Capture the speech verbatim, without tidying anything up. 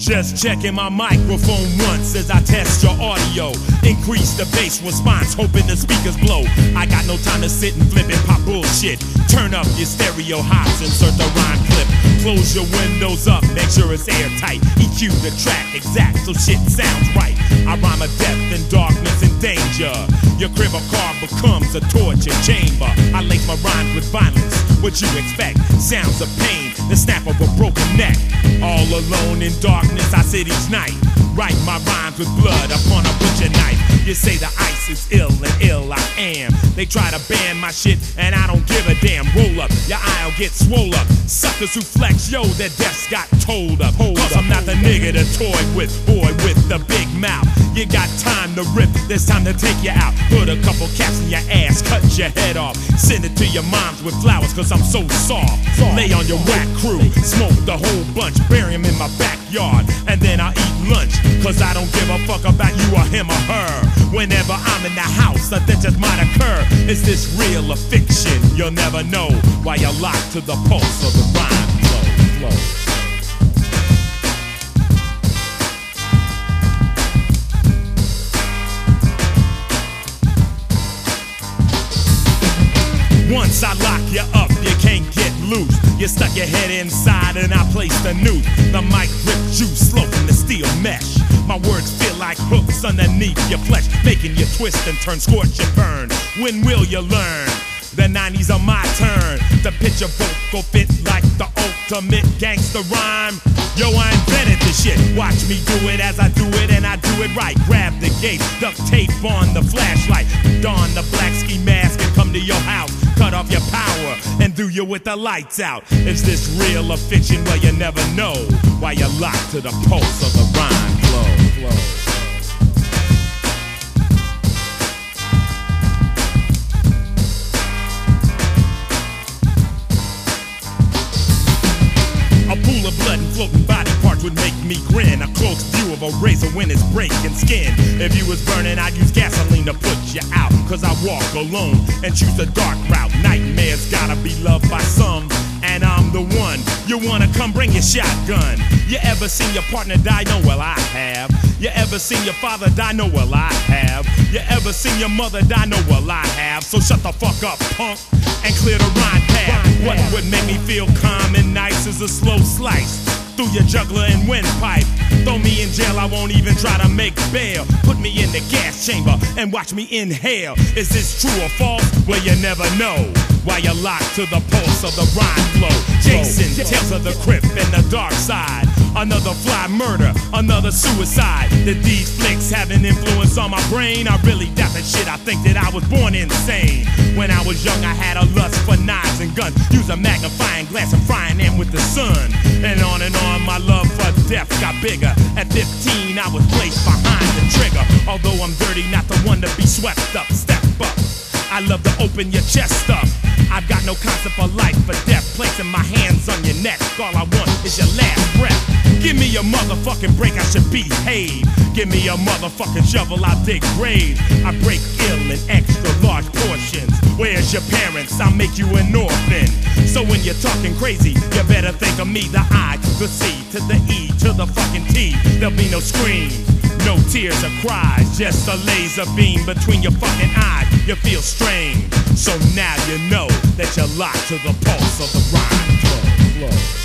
Just checking my microphone once as I test your audio. Increase the bass response, hoping the speakers blow. I got no time to sit and flip and pop bullshit. Turn up your stereo hops, insert the rhyme clip. Close your windows up, make sure it's airtight. E Q the track exact so shit sounds right. I rhyme a death and darkness and danger. Your crib or car becomes a torture chamber. I lace my rhymes with violence. What you expect? Sounds of pain, the snap of a broken neck. All alone in darkness, I sit each night. Write my rhymes with blood upon a butcher knife. You say the ice is ill and ill I am. They try to ban my shit and I don't give a damn. Roll up, your eye'll get swole up. Suckers who flex, yo, their deaths got told up. Cause I'm not the nigga to toy with, boy with the big mouth. You got time to rip, there's time to take you out. Put a couple caps in your ass, cut your head off. Send it to your moms with flowers cause I'm so soft. Lay on your whack crew, smoke the whole bunch. Bury him in my backyard, and then I'll eat lunch. Cause I don't give a fuck about you or him or her. Whenever I'm in the house, a that just might occur. Is this real or fiction? You'll never know while you're locked to the pulse of the rhyme flow. flow. Once I lock you up, you can't get loose. You stuck your head inside and I place the noose. The mic ripped you slow from the steel mesh. My words feel like hooks underneath your flesh, making you twist and turn, scorch and burn. When will you learn? The nineties are my turn to pitch a vocal fit like the ultimate gangster rhyme. Yo, I invented this shit. Watch me do it as I do it, and I do it right. Grab the gate, duct tape on the flashlight, don the black ski mask and come to your house. Cut off your power and do you with the lights out. Is this real or fiction? Well, you never know while you're locked to the pulse of the rhyme flow. flow. A pool of blood and floating body parts would make me grin. A close view of a razor when it's breaking skin. If you was burning, I'd use gasoline to put you out. Cause I walk alone and choose the dark route. Nightmares gotta be loved by some, and I'm the one. You wanna come bring your shotgun. You ever seen your partner die? No, well I have. You ever seen your father die? No, well I have. You ever seen your mother die? No, well I have. So shut the fuck up, punk, and clear the rhyme path. What would make me feel calm and nice is a slow slice through your juggler and windpipe. Throw me in jail, I won't even try to make bail. Put me in the gas chamber and watch me inhale. Is this true or false? Well, you never know while you're locked to the pulse of the rhyme flow. Jason, Tales of the Crypt and the Dark Side. Another fly murder, another suicide. Did these flicks have an influence on my brain? I really doubt that shit, I think that I was born insane. When I was young I had a lust for knives and guns. Use a magnifying glass and frying them with the sun. And on and on my love for death got bigger. At fifteen I was placed behind the trigger. Although I'm dirty, not the one to be swept up. Step up, I love to open your chest up. I've got no concept of life or death. Placing my hands on your neck, all I want is your last breath. Give me a motherfucking break, I should behave. Give me a motherfucking shovel, I'll dig graves. I break ill in extra large portions. Where's your parents? I'll make you an orphan. So when you're talking crazy, you better think of me. The I to the C to the E to the fucking T. There'll be no screams, no tears or cries, just a laser beam between your fucking eyes. You feel strange, so now you know that you're locked to the pulse of the rhyme flow. flow.